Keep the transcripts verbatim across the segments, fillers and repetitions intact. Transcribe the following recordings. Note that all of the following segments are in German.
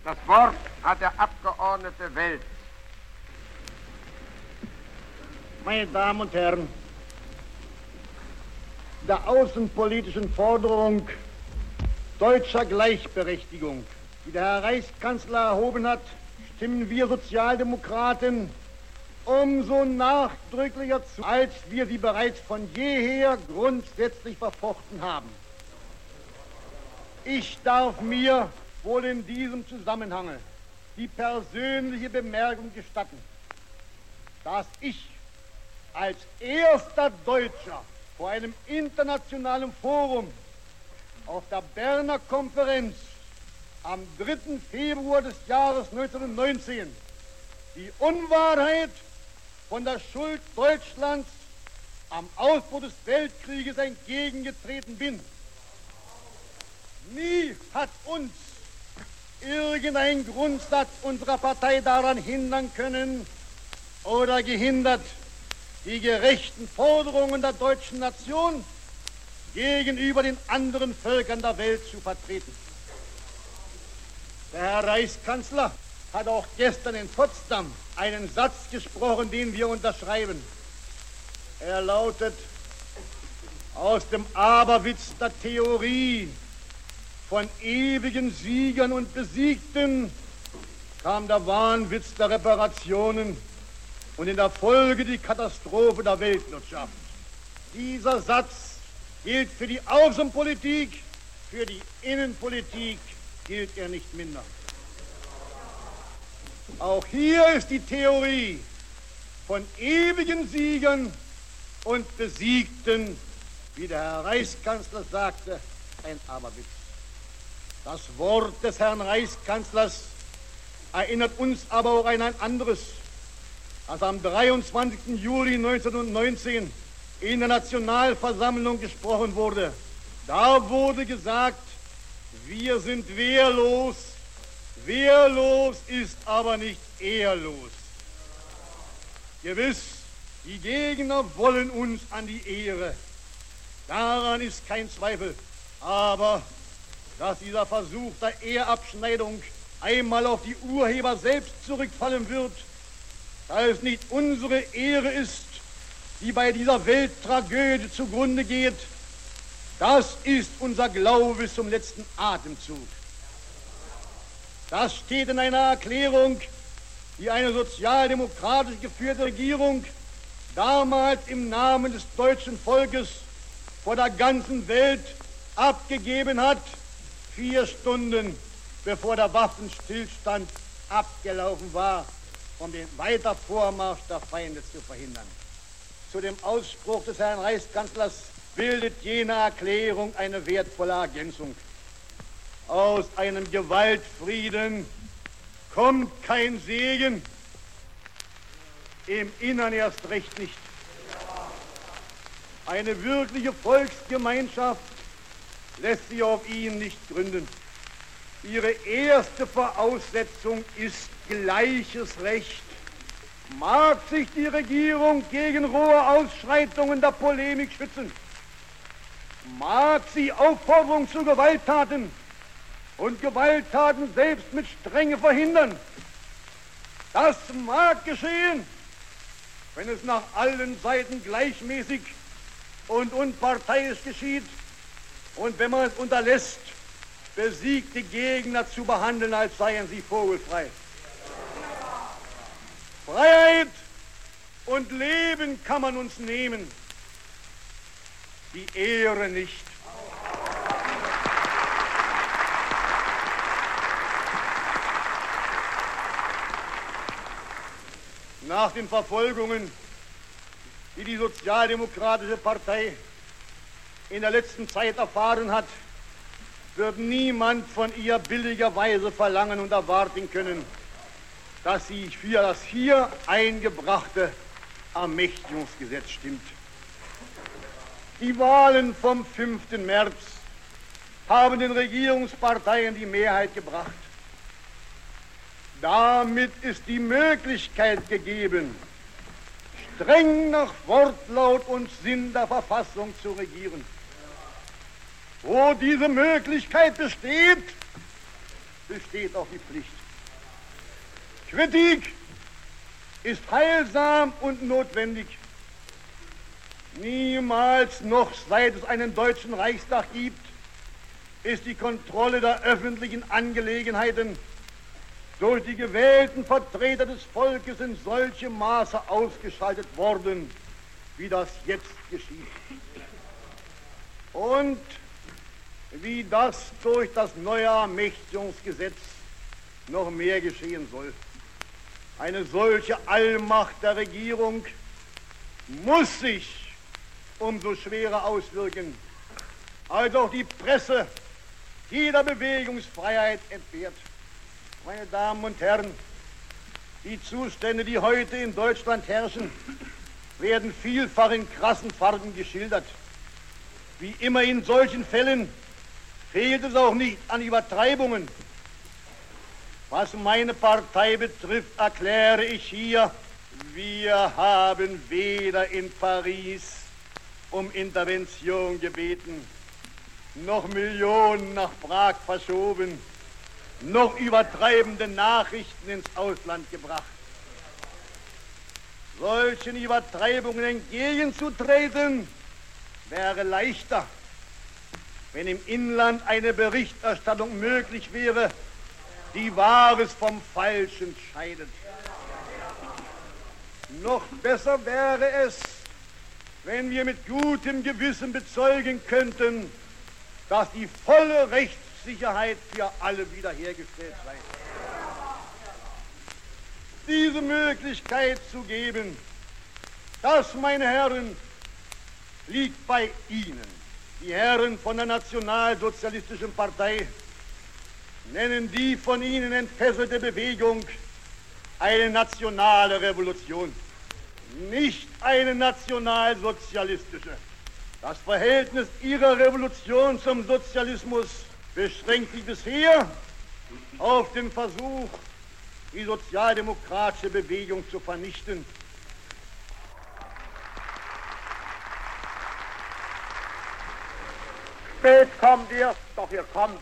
Das Wort hat der Abgeordnete Wels. Meine Damen und Herren, der außenpolitischen Forderung deutscher Gleichberechtigung, die der Herr Reichskanzler erhoben hat, stimmen wir Sozialdemokraten umso nachdrücklicher zu, als wir sie bereits von jeher grundsätzlich verfochten haben. Ich darf mir wohl in diesem Zusammenhang die persönliche Bemerkung gestatten, dass ich als erster Deutscher vor einem internationalen Forum auf der Berner Konferenz am dritten Februar des Jahres neunzehnhundertneunzehn die Unwahrheit von der Schuld Deutschlands am Ausbruch des Weltkrieges entgegengetreten bin. Nie hat uns irgendein Grundsatz unserer Partei daran hindern können oder gehindert, die gerechten Forderungen der deutschen Nation gegenüber den anderen Völkern der Welt zu vertreten. Der Herr Reichskanzler hat auch gestern in Potsdam einen Satz gesprochen, den wir unterschreiben. Er lautet: Aus dem Aberwitz der Theorie von ewigen Siegern und Besiegten kam der Wahnwitz der Reparationen und in der Folge die Katastrophe der Weltwirtschaft. Dieser Satz gilt für die Außenpolitik, für die Innenpolitik gilt er nicht minder. Auch hier ist die Theorie von ewigen Siegern und Besiegten, wie der Herr Reichskanzler sagte, ein Aberwitz. Das Wort des Herrn Reichskanzlers erinnert uns aber auch an ein anderes, das am dreiundzwanzigsten Juli neunzehnhundertneunzehn in der Nationalversammlung gesprochen wurde. Da wurde gesagt, wir sind wehrlos, wehrlos ist aber nicht ehrlos. Gewiss, die Gegner wollen uns an die Ehre. Daran ist kein Zweifel. Aber dass dieser Versuch der Ehrabschneidung einmal auf die Urheber selbst zurückfallen wird, da es nicht unsere Ehre ist, die bei dieser Welttragödie zugrunde geht, das ist unser Glaube bis zum letzten Atemzug. Das steht in einer Erklärung, die eine sozialdemokratisch geführte Regierung damals im Namen des deutschen Volkes vor der ganzen Welt abgegeben hat, vier Stunden bevor der Waffenstillstand abgelaufen war, um den Weitervormarsch der Feinde zu verhindern. Zu dem Ausspruch des Herrn Reichskanzlers bildet jene Erklärung eine wertvolle Ergänzung. Aus einem Gewaltfrieden kommt kein Segen, im Innern erst recht nicht. Eine wirkliche Volksgemeinschaft lässt sich auf ihn nicht gründen. Ihre erste Voraussetzung ist gleiches Recht. Mag sich die Regierung gegen rohe Ausschreitungen der Polemik schützen, mag sie Aufforderungen zu Gewalttaten und Gewalttaten selbst mit Strenge verhindern. Das mag geschehen, wenn es nach allen Seiten gleichmäßig und unparteiisch geschieht und wenn man es unterlässt, besiegte Gegner zu behandeln, als seien sie vogelfrei. Freiheit und Leben kann man uns nehmen, die Ehre nicht. Nach den Verfolgungen, die die Sozialdemokratische Partei in der letzten Zeit erfahren hat, wird niemand von ihr billigerweise verlangen und erwarten können, dass sie für das hier eingebrachte Ermächtigungsgesetz stimmt. Die Wahlen vom fünften März haben den Regierungsparteien die Mehrheit gebracht. Damit ist die Möglichkeit gegeben, streng nach Wortlaut und Sinn der Verfassung zu regieren. Wo diese Möglichkeit besteht, besteht auch die Pflicht. Kritik ist heilsam und notwendig. Niemals noch, seit es einen deutschen Reichstag gibt, ist die Kontrolle der öffentlichen Angelegenheiten durch die gewählten Vertreter des Volkes in solchem Maße ausgeschaltet worden, wie das jetzt geschieht. Und wie das durch das neue Ermächtigungsgesetz noch mehr geschehen soll. Eine solche Allmacht der Regierung muss sich umso schwerer auswirken, als auch die Presse jeder Bewegungsfreiheit entbehrt. Meine Damen und Herren, die Zustände, die heute in Deutschland herrschen, werden vielfach in krassen Farben geschildert. Wie immer in solchen Fällen fehlt es auch nicht an Übertreibungen. Was meine Partei betrifft, erkläre ich hier, wir haben weder in Paris um Intervention gebeten, noch Millionen nach Prag verschoben, noch übertreibende Nachrichten ins Ausland gebracht. Solchen Übertreibungen entgegenzutreten, wäre leichter, wenn im Inland eine Berichterstattung möglich wäre, die Wahres vom Falschen scheidet. Noch besser wäre es, wenn wir mit gutem Gewissen bezeugen könnten, dass die volle Rechtssicherheit für alle wiederhergestellt sei. Diese Möglichkeit zu geben, das, meine Herren, liegt bei Ihnen. Die Herren von der Nationalsozialistischen Partei nennen die von Ihnen entfesselte Bewegung eine nationale Revolution, nicht eine nationalsozialistische. Das Verhältnis Ihrer Revolution zum Sozialismus beschränkt sich bisher auf den Versuch, die sozialdemokratische Bewegung zu vernichten. Spät kommt ihr, doch ihr kommt.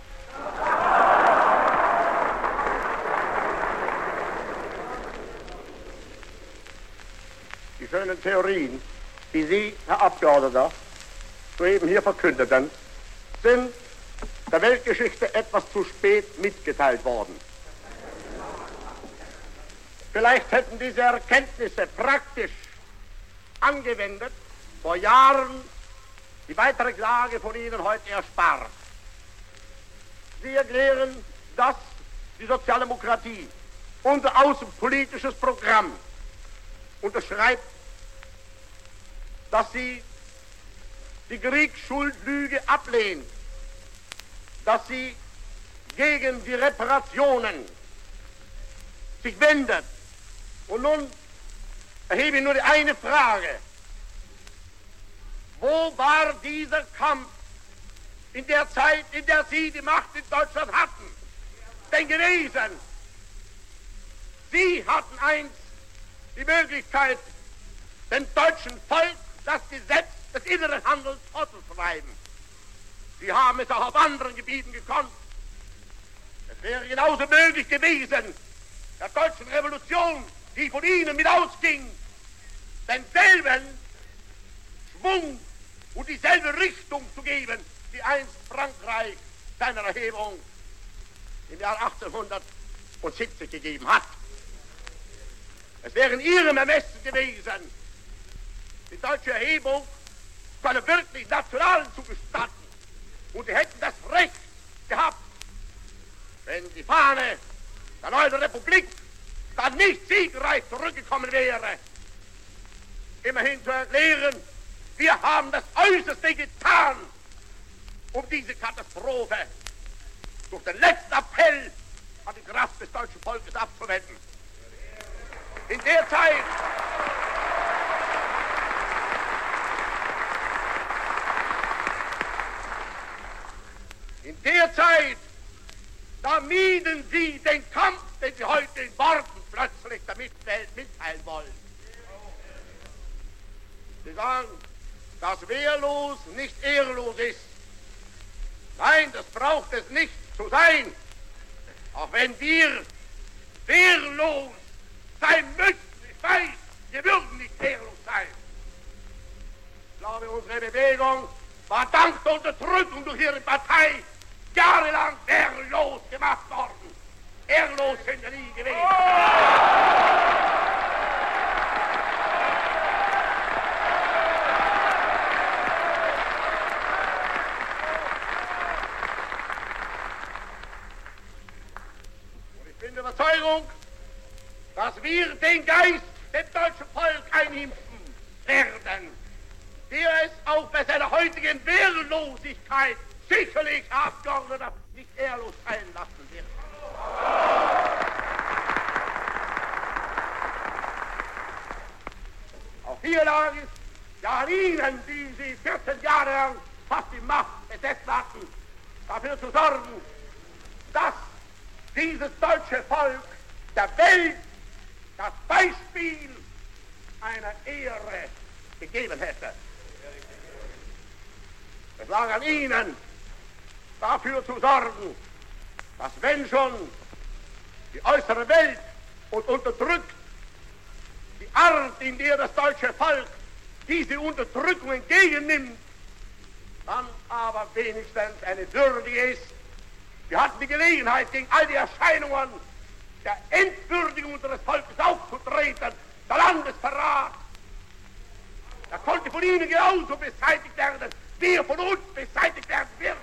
Die schönen Theorien, die Sie, Herr Abgeordneter, soeben hier verkündeten, sind der Weltgeschichte etwas zu spät mitgeteilt worden. Vielleicht hätten diese Erkenntnisse praktisch angewendet vor Jahren die weitere Klage von Ihnen heute erspart. Sie erklären, dass die Sozialdemokratie unser außenpolitisches Programm unterschreibt, dass sie die Kriegsschuldlüge ablehnt, dass sie gegen die Reparationen sich wendet. Und nun erhebe ich nur die eine Frage. Wo war dieser Kampf in der Zeit, in der Sie die Macht in Deutschland hatten, denn gewesen? Sie hatten einst die Möglichkeit, dem deutschen Volk das Gesetz des inneren Handels vorzuschreiben. Sie haben es auch auf anderen Gebieten gekonnt. Es wäre genauso möglich gewesen, der deutschen Revolution, die von Ihnen mit ausging, denselben Schwung und dieselbe Richtung zu geben, die einst Frankreich seiner Erhebung im Jahr achtzehnhundertsiebzig gegeben hat. Es wäre in Ihrem Ermessen gewesen, die deutsche Erhebung zu einer wirklich nationalen zu gestatten. Und Sie hätten das Recht gehabt, wenn die Fahne der neuen Republik dann nicht siegreich zurückgekommen wäre, immerhin zu erklären, wir haben das Äußerste getan, um diese Katastrophe durch den letzten Appell an die Kraft des deutschen Volkes abzuwenden. In der Zeit in der Zeit, da mieden Sie den Kampf, den Sie heute in Worten plötzlich damit mitteilen wollen. Sie sagen, dass wehrlos nicht ehrlos ist. Nein, das braucht es nicht zu sein. wir wehrlos sein müssen. Ich weiß, wir würden nicht wehrlos sein. Ich glaube, unsere Bewegung war dank der Unterdrückung durch ihre Partei jahrelang wehrlos gemacht worden. Ehrlos sind wir nie gewesen. Und ich bin der Überzeugung, dass wir den Geist dem deutschen Volk einimpfen werden, der es auch bei seiner heutigen Wehrlosigkeit sicherlich, Herr Abgeordneter, nicht ehrlos sein lassen wird. Auch hier lag es ja an Ihnen, die Sie vierzehn Jahre lang fast die Macht besetzt hatten, dafür zu sorgen, dass dieses deutsche Volk der Welt das Beispiel einer Ehre gegeben hätte. Es lag an Ihnen, dafür zu sorgen, dass wenn schon die äußere Welt uns unterdrückt, die Art, in der das deutsche Volk diese Unterdrückung entgegennimmt, dann aber wenigstens eine würdige ist. Wir hatten die Gelegenheit, gegen all die Erscheinungen der Entwürdigung unseres Volkes aufzutreten, der Landesverrat. Er konnte von Ihnen genauso beseitigt werden, wie er von uns beseitigt werden wird.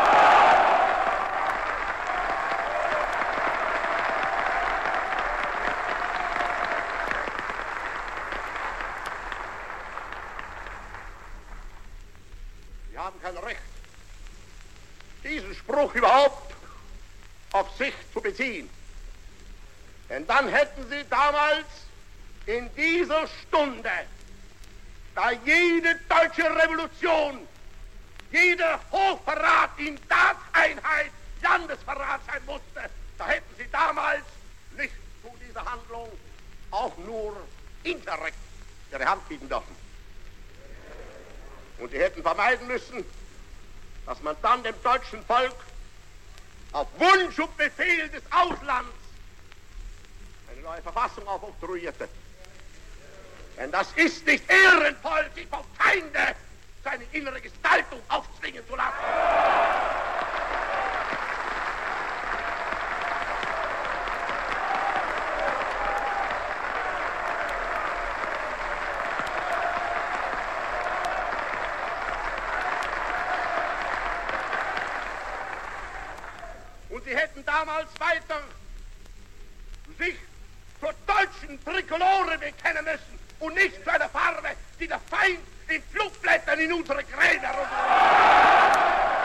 Sie haben kein Recht, diesen Spruch überhaupt auf sich zu beziehen. Denn dann hätten Sie damals in dieser Stunde, da jede deutsche Revolution, jeder Hochverrat in Tateinheit Landesverrat sein musste, da hätten Sie damals nicht zu dieser Handlung auch nur indirekt Ihre Hand bieten dürfen. Und Sie hätten vermeiden müssen, dass man dann dem deutschen Volk auf Wunsch und Befehl des Auslands eine neue Verfassung aufoktroyierte. Denn das ist nicht ehrenvoll, sich vom Feinde seine innere Gestaltung aufzwingen zu lassen. Und sie hätten damals weiter sich zur deutschen Trikolore bekennen müssen und nicht zu einer Farbe, die der Feind in Flugblättern in unsere Gräben herunterlässt.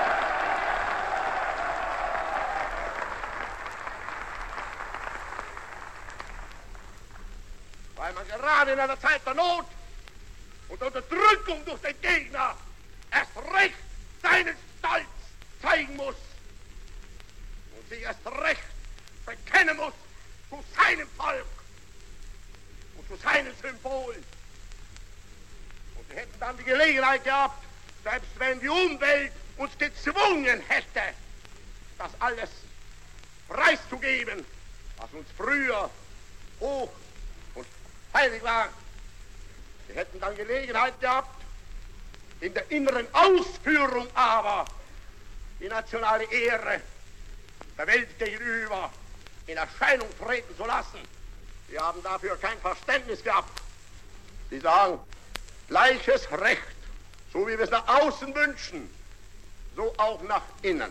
Weil man gerade in einer Zeit der Not und Unterdrückung durch den Gegner erst recht seinen Stolz zeigen muss und sich erst recht bekennen muss zu seinem Volk und zu seinen Symbolen. Und wir hätten dann die Gelegenheit gehabt, selbst wenn die Umwelt uns gezwungen hätte, das alles preiszugeben, was uns früher hoch und heilig war. Wir hätten dann Gelegenheit gehabt, in der inneren Ausführung aber die nationale Ehre der Welt gegenüber in Erscheinung treten zu lassen. Wir haben dafür kein Verständnis gehabt. Sie sagen, gleiches Recht, so wie wir es nach außen wünschen, so auch nach innen.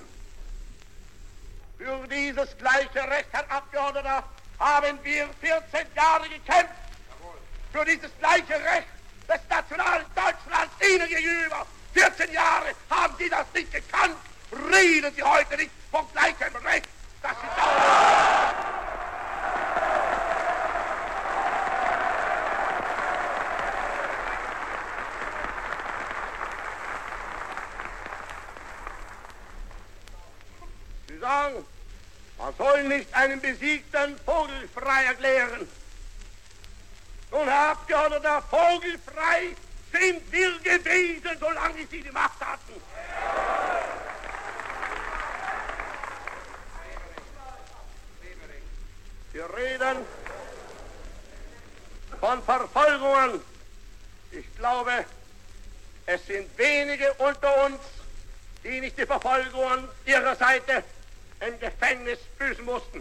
Für dieses gleiche Recht, Herr Abgeordneter, haben wir vierzehn Jahre gekämpft. Für dieses gleiche Recht des nationalen Deutschlands Ihnen gegenüber. vierzehn Jahre haben Sie das nicht gekannt. Reden Sie heute nicht vom gleichen Recht, das Sie dauern. Sie sagen, man soll nicht einen besiegten vogelfrei erklären. Nun, Herr Abgeordneter, vogelfrei sind wir gewesen, solange Sie die Macht hatten. Wir reden von Verfolgungen. Ich glaube, es sind wenige unter uns, die nicht die Verfolgungen ihrer Seite im Gefängnis büßen mussten.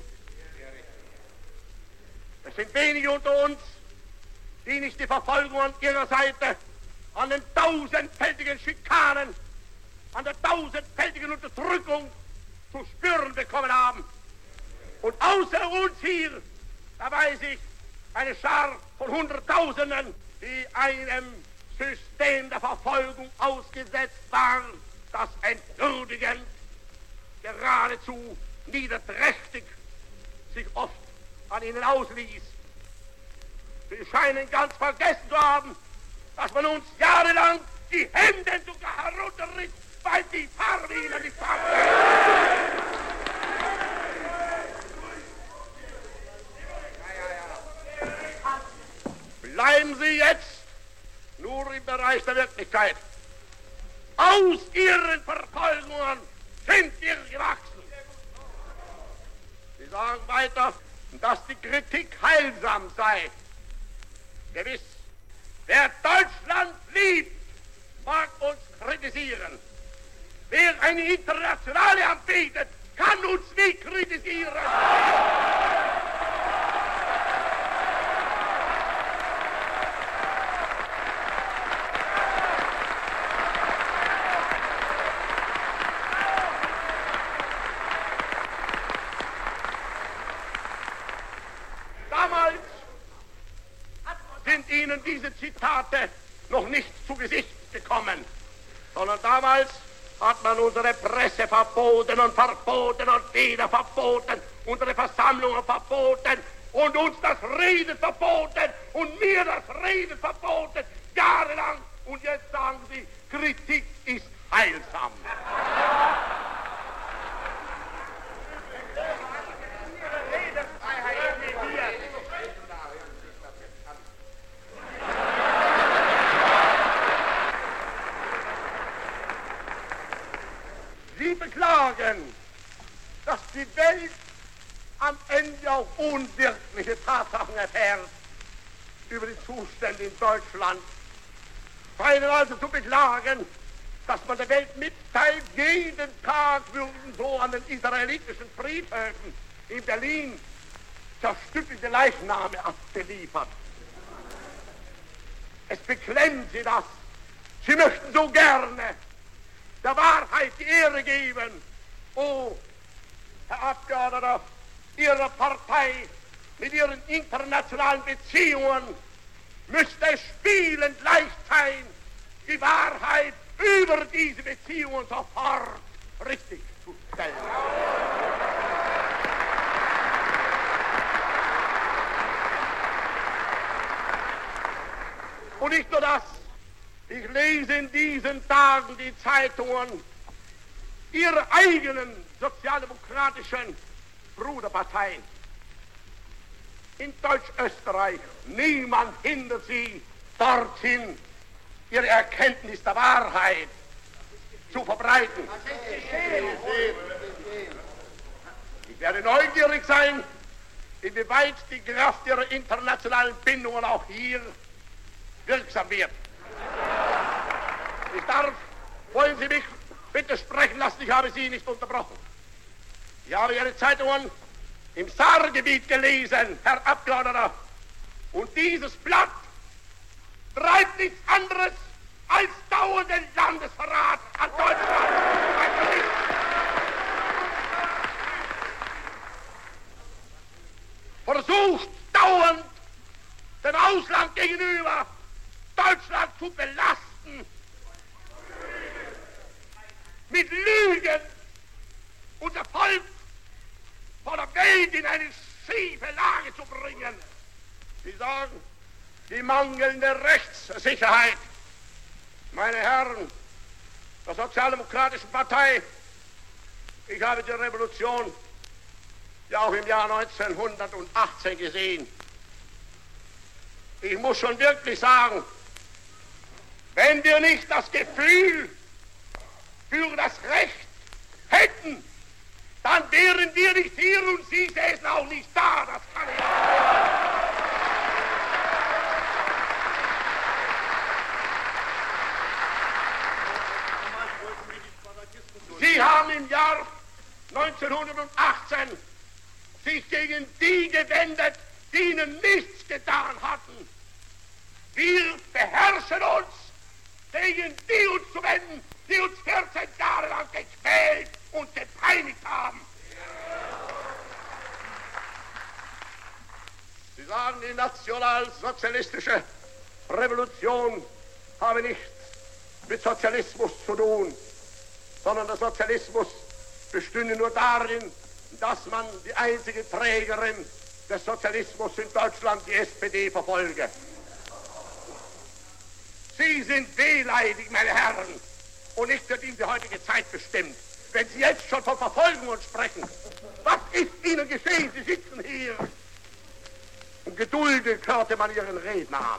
Es sind wenige unter uns, die nicht die Verfolgungen ihrer Seite an den tausendfältigen Schikanen, an der tausendfältigen Unterdrückung zu spüren bekommen haben. Und außer uns hier, da weiß ich, eine Schar von Hunderttausenden, die einem System der Verfolgung ausgesetzt waren, das entwürdigend, geradezu niederträchtig sich oft an ihnen ausließ. Sie scheinen ganz vergessen zu haben, dass man uns jahrelang die Hemden sogar herunterriss, weil die Farbe ihnen nicht passte. Bleiben Sie jetzt nur im Bereich der Wirklichkeit. Aus Ihren Verfolgungen sind wir gewachsen. Sie sagen weiter, dass die Kritik heilsam sei. Gewiss, wer Deutschland liebt, mag uns kritisieren. Wer eine Internationale anbietet, kann uns nicht kritisieren. Damals sind Ihnen diese Zitate noch nicht zu Gesicht gekommen, sondern damals hat man unsere Presse verboten und verboten und wieder verboten, unsere Versammlungen verboten und uns das Reden verboten und mir das Reden verboten, jahrelang. Und jetzt sagen Sie, Kritik ist heilsam. Sie beklagen, dass die Welt am Ende auch unwirkliche Tatsachen erfährt über die Zustände in Deutschland. Scheinen also zu beklagen, dass man der Welt mitteilt, jeden Tag würden so an den israelitischen Friedhöfen in Berlin zerstückelte Leichname abgeliefert. Es beklemmt Sie das. Sie möchten so gerne der Wahrheit die Ehre geben. Oh, Herr Abgeordneter, Ihre Partei mit ihren internationalen Beziehungen müsste es spielend leicht sein, die Wahrheit über diese Beziehungen sofort richtig zu stellen. Und nicht nur das. Ich lese in diesen Tagen die Zeitungen ihrer eigenen sozialdemokratischen Bruderparteien in Deutsch-Österreich. Niemand hindert sie dorthin, ihre Erkenntnis der Wahrheit zu verbreiten. Ich werde neugierig sein, inwieweit die Kraft ihrer internationalen Bindungen auch hier wirksam wird. Ich darf, wollen Sie mich bitte sprechen lassen, ich habe Sie nicht unterbrochen. Ich habe Ihre Zeitungen im Saargebiet gelesen, Herr Abgeordneter, und dieses Blatt treibt nichts anderes als dauernden Landesverrat an Deutschland. Versucht dauernd dem Ausland gegenüber Deutschland zu belasten, mit Lügen unser Volk vor der Welt in eine schiefe Lage zu bringen. Sie sagen, die mangelnde Rechtssicherheit. Meine Herren der Sozialdemokratischen Partei, ich habe die Revolution ja auch im Jahr neunzehnhundertachtzehn gesehen. Ich muss schon wirklich sagen, wenn wir nicht das Gefühl für das Recht hätten, dann wären wir nicht hier und Sie säßen auch nicht da. Das kann ich sich gegen die gewendet, die ihnen nichts getan hatten. Wir beherrschen uns, gegen die uns zu wenden, die uns vierzehn Jahre lang gequält und gepeinigt haben. Sie sagen, die nationalsozialistische Revolution habe nichts mit Sozialismus zu tun, sondern der Sozialismus bestünde nur darin, dass man die einzige Trägerin des Sozialismus in Deutschland, die S P D, verfolge. Sie sind wehleidig, meine Herren, und nicht für die heutige Zeit bestimmt. Wenn Sie jetzt schon von Verfolgungen sprechen, was ist Ihnen geschehen? Sie sitzen hier. Und geduldig hörte man Ihren Redner an.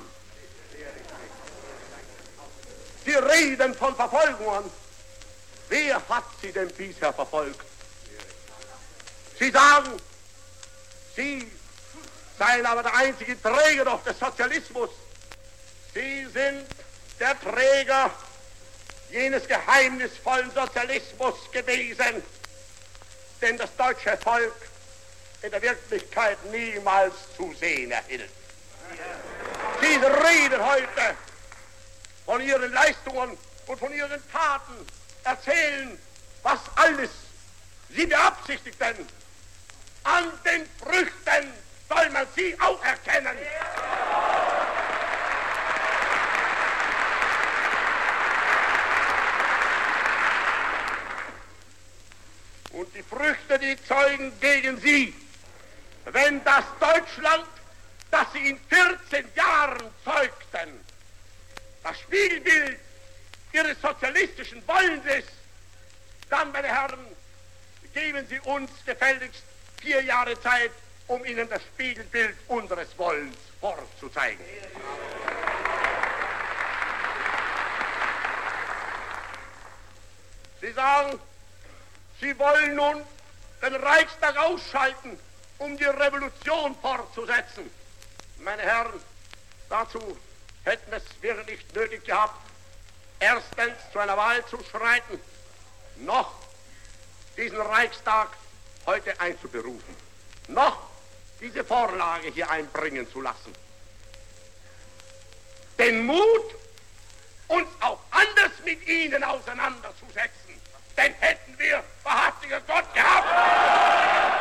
Sie reden von Verfolgungen. Wer hat Sie denn bisher verfolgt? Sie sagen, Sie seien aber der einzige Träger doch des Sozialismus. Sie sind der Träger jenes geheimnisvollen Sozialismus gewesen, den das deutsche Volk in der Wirklichkeit niemals zu sehen erhielt. Sie reden heute von ihren Leistungen und von ihren Taten, erzählen, was alles sie beabsichtigten. An den Früchten soll man sie auch erkennen. Und die Früchte, die zeugen gegen sie, wenn das Deutschland, das sie in vierzehn Jahren zeugten, das Spiegelbild ihres sozialistischen Wollens ist, dann, meine Herren, geben Sie uns gefälligst vier Jahre Zeit, um Ihnen das Spiegelbild unseres Wollens vorzuzeigen. Sie sagen, Sie wollen nun den Reichstag ausschalten, um die Revolution fortzusetzen. Meine Herren, dazu hätten es wir nicht nötig gehabt, erstens zu einer Wahl zu schreiten, noch diesen Reichstag heute einzuberufen, noch diese Vorlage hier einbringen zu lassen. Den Mut, uns auch anders mit ihnen auseinanderzusetzen, den hätten wir, wahrhaftiger Gott, gehabt.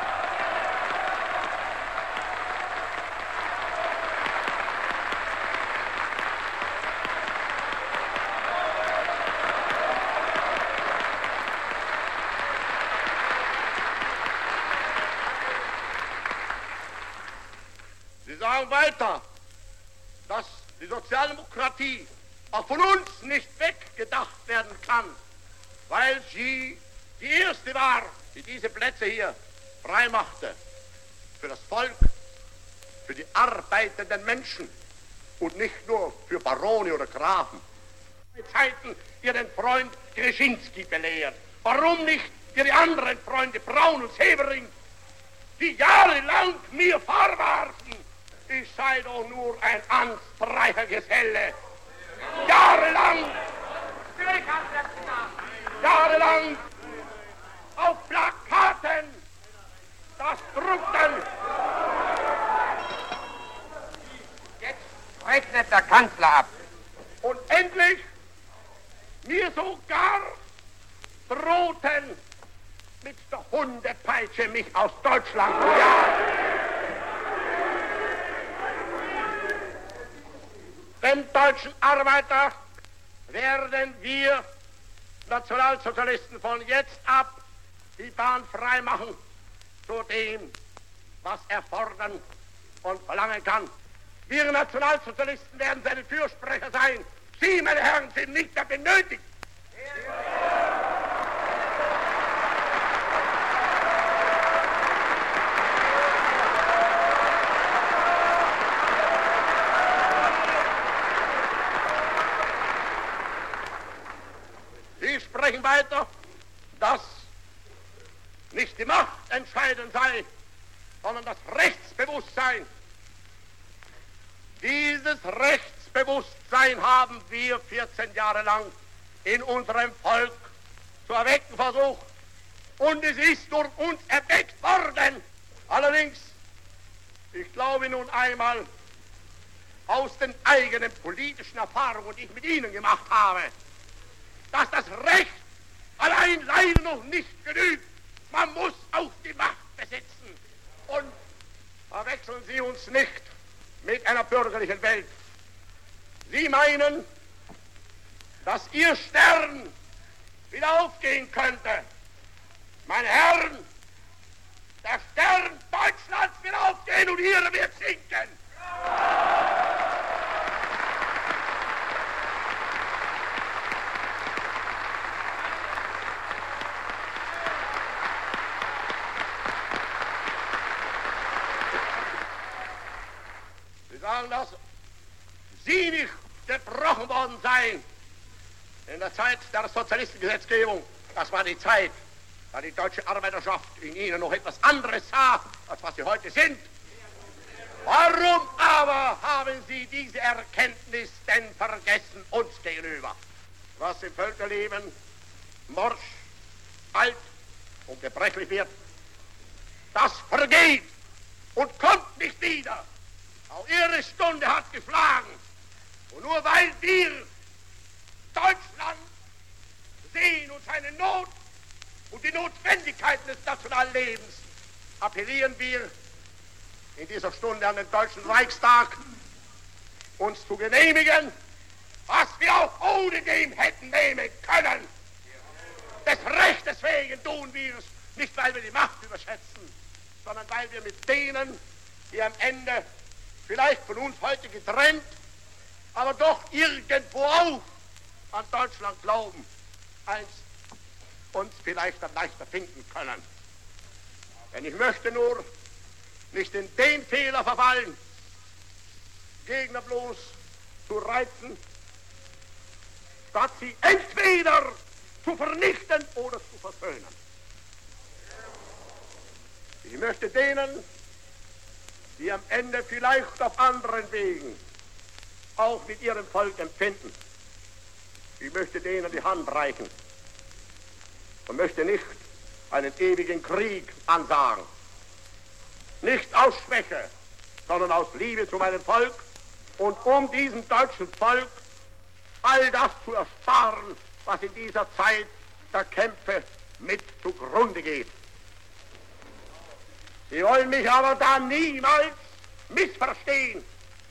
Sie sagen weiter, dass die Sozialdemokratie auch von uns nicht weggedacht werden kann, weil sie die erste war, die diese Plätze hier freimachte für das Volk, für die arbeitenden Menschen und nicht nur für Barone oder Grafen. Zeiten ihren Freund Greczynski belehrt. Warum nicht ihre anderen Freunde Braun und Severing, die jahrelang mir vorwarfen, ich sei doch nur ein amtsfreier Geselle. Jahrelang, jahrelang auf Plakaten das druckten. Jetzt rechnet der Kanzler ab. Und endlich mir sogar drohten, mit der Hundepeitsche mich aus Deutschland zu jagen. Dem deutschen Arbeiter werden wir Nationalsozialisten von jetzt ab die Bahn freimachen zu dem, was er fordern und verlangen kann. Wir Nationalsozialisten werden seine Fürsprecher sein. Sie, meine Herren, sind nicht mehr benötigt. Sie sprechen weiter, dass nicht die Macht entscheidend sei, sondern das Rechtsbewusstsein. Dieses Rechtsbewusstsein haben wir vierzehn Jahre lang in unserem Volk zu erwecken versucht. Und es ist durch uns erweckt worden. Allerdings, ich glaube nun einmal aus den eigenen politischen Erfahrungen, die ich mit Ihnen gemacht habe, dass das Recht allein leider noch nicht genügt. Man muss auch die Macht besitzen. Und verwechseln Sie uns nicht mit einer bürgerlichen Welt. Sie meinen, dass Ihr Stern wieder aufgehen könnte. Meine Herren, der Stern Deutschlands wird aufgehen und Ihre wird sinken. Sie sagen, dass Sie nicht gebrochen worden seien in der Zeit der Sozialistengesetzgebung. Das war die Zeit, da die deutsche Arbeiterschaft in Ihnen noch etwas anderes sah, als was Sie heute sind. Warum aber haben Sie diese Erkenntnis denn vergessen uns gegenüber? Was im Völkerleben morsch, alt und gebrechlich wird, das vergeht und kommt nicht wieder. Auch Ihre Stunde hat geschlagen. Und nur weil wir Deutschland sehen und seine Not und die Notwendigkeiten des nationalen Lebens, appellieren wir in dieser Stunde an den Deutschen Reichstag, uns zu genehmigen, was wir auch ohne dem hätten nehmen können. Des Rechtes wegen tun wir es, nicht weil wir die Macht überschätzen, sondern weil wir mit denen, die am Ende vielleicht von uns heute getrennt, aber doch irgendwo auch an Deutschland glauben, einst uns vielleicht dann leichter finden können. Denn ich möchte nur nicht in den Fehler verfallen, Gegner bloß zu reizen, statt sie entweder zu vernichten oder zu versöhnen. Ich möchte denen, die am Ende vielleicht auf anderen Wegen auch mit ihrem Volk empfinden, ich möchte denen die Hand reichen und möchte nicht einen ewigen Krieg ansagen. Nicht aus Schwäche, sondern aus Liebe zu meinem Volk und um diesem deutschen Volk all das zu ersparen, was in dieser Zeit der Kämpfe mit zugrunde geht. Sie wollen mich aber da niemals missverstehen.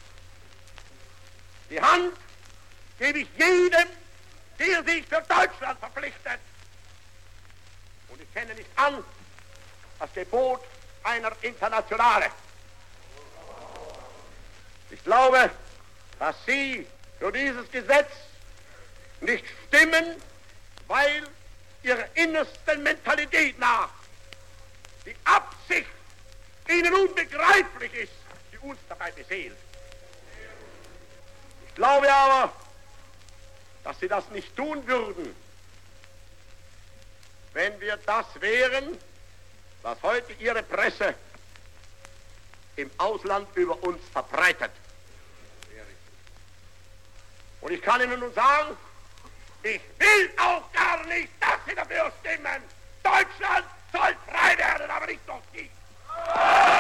Die Hand gebe ich jedem, der sich für Deutschland verpflichtet. Und ich kenne nicht an das Gebot einer Internationale. Ich glaube, dass Sie für dieses Gesetz nicht stimmen, weil Ihrer innersten Mentalität nach die Absicht Ihnen unbegreiflich ist, die uns dabei beseelt. Ich glaube aber, dass Sie das nicht tun würden, wenn wir das wären, was heute Ihre Presse im Ausland über uns verbreitet. Und ich kann Ihnen nun sagen, ich will auch gar nicht, dass Sie dafür stimmen. Deutschland soll frei werden, aber nicht durch Sie.